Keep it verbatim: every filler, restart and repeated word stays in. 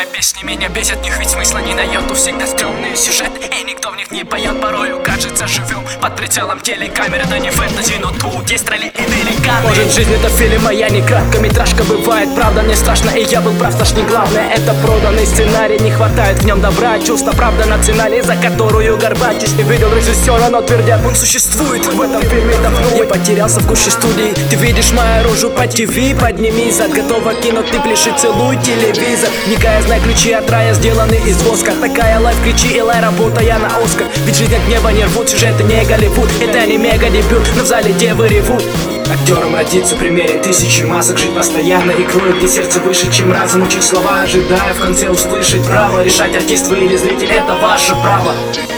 песни меня бесят, в них ведь смысла не на йоту. Всегда стрёмные сюжеты, и никто в них не поет. Порою кажется, живем под прицелом телекамер. Это не фэнтези, но тут есть тролли и великаны. Может, жизнь это фильм, а я не краткометражка. Бывает, правда, мне страшно, и я был прав, наш не главное. Это проданный сценарий, не хватает в нем добра. Чувство, правда национальной, за которую горбатись. Не видел режиссера, но твердят, он существует. В этом фильме давно я потерялся в куче студий. Ты видишь мою рожу по ТВ, поднимись от готова кинуть, ты пляши, целуй телевизор. Никая, знай, ключи от рая сделаны из воска. Такая лайф, кричи, Элай, работая на Оскар. Ведь жизнь от неба не рвут, сюжеты не Голливуд. Это не мега дебют, но в зале девы ревут. Актером родиться, примерить тысячи масок, жить постоянно икрой, где сердце выше, чем разум. Учить слова, ожидая в конце услышать право. Решать, артист вы или зритель, это ваше право.